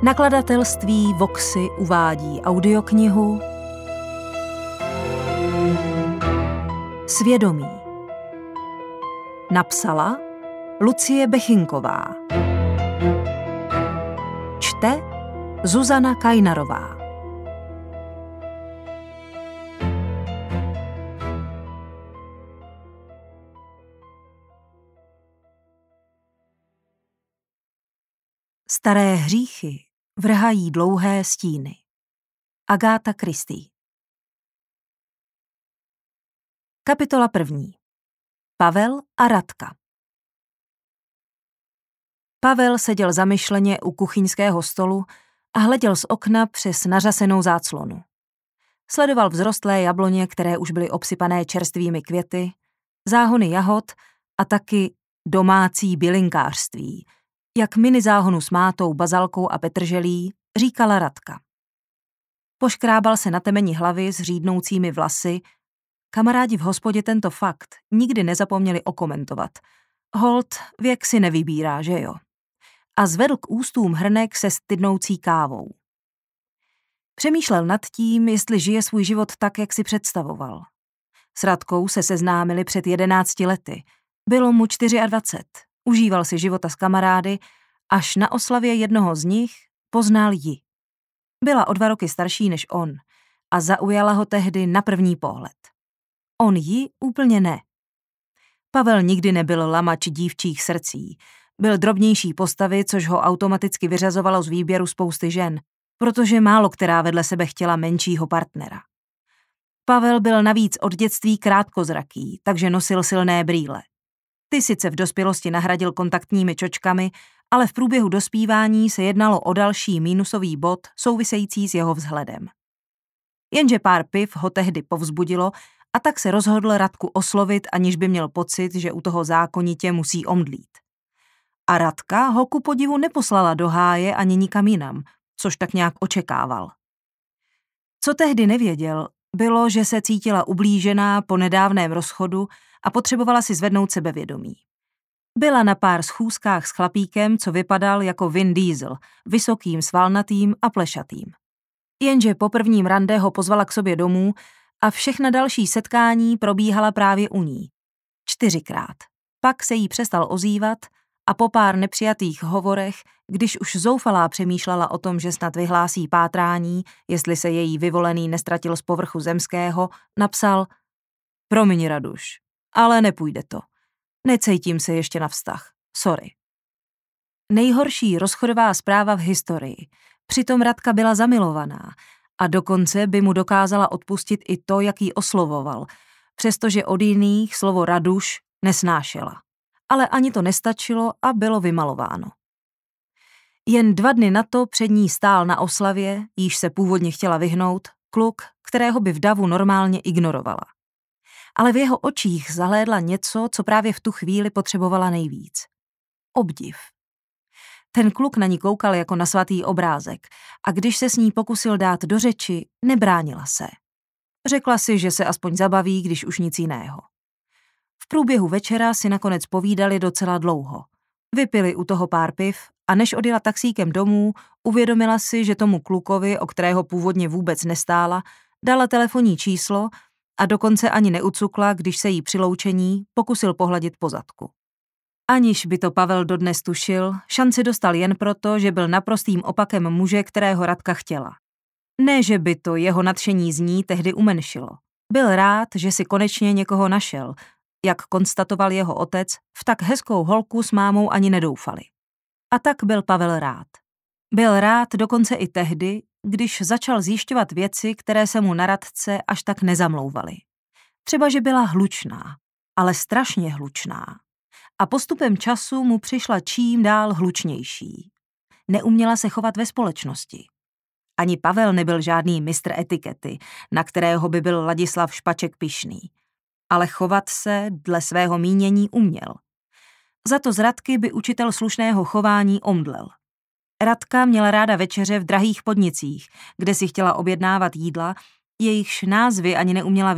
Nakladatelství Voxy uvádí audioknihu Svědomí. Napsala Lucie Bechinková. Čte Zuzana Kajnarová. Staré hříchy vrhají dlouhé stíny. Agáta Christie. Kapitola 1. Pavel a Radka. Pavel seděl zamyšleně u kuchyňského stolu a hleděl z okna přes nařasenou záclonu. Sledoval vzrostlé jabloně, které už byly obsypané čerstvými květy, záhony jahod a taky domácí bylinkářství, jak mini záhonu s mátou, bazalkou a petrželí, říkala Radka. Poškrábal se na temeni hlavy s řídnoucími vlasy. Kamarádi v hospodě tento fakt nikdy nezapomněli okomentovat. Holt, věk si nevybírá, že jo? A zvedl k ústům hrnek se stydnoucí kávou. Přemýšlel nad tím, jestli žije svůj život tak, jak si představoval. S Radkou se seznámili před 11 lety. Bylo mu 24. Užíval si života s kamarády, až na oslavě jednoho z nich poznal ji. Byla o 2 roky starší než on a zaujala ho tehdy na první pohled. On ji úplně ne. Pavel nikdy nebyl lamač dívčích srdcí. Byl drobnější postavy, což ho automaticky vyřazovalo z výběru spousty žen, protože málo která vedle sebe chtěla menšího partnera. Pavel byl navíc od dětství krátkozraký, takže nosil silné brýle. Ty sice v dospělosti nahradil kontaktními čočkami, ale v průběhu dospívání se jednalo o další mínusový bod související s jeho vzhledem. Jenže pár piv ho tehdy povzbudilo a tak se rozhodl Radku oslovit, aniž by měl pocit, že u toho zákonitě musí omdlít. A Radka ho ku podivu neposlala do háje ani nikam jinam, což tak nějak očekával. Co tehdy nevěděl, bylo, že se cítila ublížená po nedávném rozchodu a potřebovala si zvednout sebevědomí. Byla na pár schůzkách s chlapíkem, co vypadal jako Vin Diesel, vysokým, svalnatým a plešatým. Jenže po prvním rande ho pozvala k sobě domů a všechna další setkání probíhala právě u ní. 4krát. Pak se jí přestal ozývat a po pár nepřijatých hovorech, když už zoufalá přemýšlela o tom, že snad vyhlásí pátrání, jestli se její vyvolený nestratil z povrchu zemského, napsal: Promiň, Raduš, ale nepůjde to. Necítím se ještě na vztah. Sorry. Nejhorší rozchodová zpráva v historii. Přitom Radka byla zamilovaná a dokonce by mu dokázala odpustit i to, jak jí oslovoval, přestože od jiných slovo Raduš nesnášela. Ale ani to nestačilo a bylo vymalováno. Jen 2 dny na to před ní stál na oslavě, jíž se původně chtěla vyhnout, kluk, kterého by v davu normálně ignorovala. Ale v jeho očích zahlédla něco, co právě v tu chvíli potřebovala nejvíc. Obdiv. Ten kluk na ní koukal jako na svatý obrázek a když se s ní pokusil dát do řeči, nebránila se. Řekla si, že se aspoň zabaví, když už nic jiného. V průběhu večera si nakonec povídali docela dlouho. Vypili u toho pár piv a než odjela taxíkem domů, uvědomila si, že tomu klukovi, o kterého původně vůbec nestála, dala telefonní číslo a dokonce ani neucukla, když se jí při loučení pokusil pohladit po zadku. Aniž by to Pavel dodnes tušil, šanci dostal jen proto, že byl naprostým opakem muže, kterého Radka chtěla. Ne, že by to jeho nadšení z ní tehdy umenšilo. Byl rád, že si konečně někoho našel. Jak konstatoval jeho otec, v tak hezkou holku s mámou ani nedoufali. A tak byl Pavel rád. Byl rád dokonce i tehdy, když začal zjišťovat věci, které se mu na Radce až tak nezamlouvaly. Třeba, že byla hlučná, ale strašně hlučná. A postupem času mu přišla čím dál hlučnější. Neuměla se chovat ve společnosti. Ani Pavel nebyl žádný mistr etikety, na kterého by byl Ladislav Špaček pyšný. Ale chovat se dle svého mínění uměl. Za to z Radky by učitel slušného chování omdlel. Radka měla ráda večeře v drahých podnicích, kde si chtěla objednávat jídla, jejichž názvy ani neuměla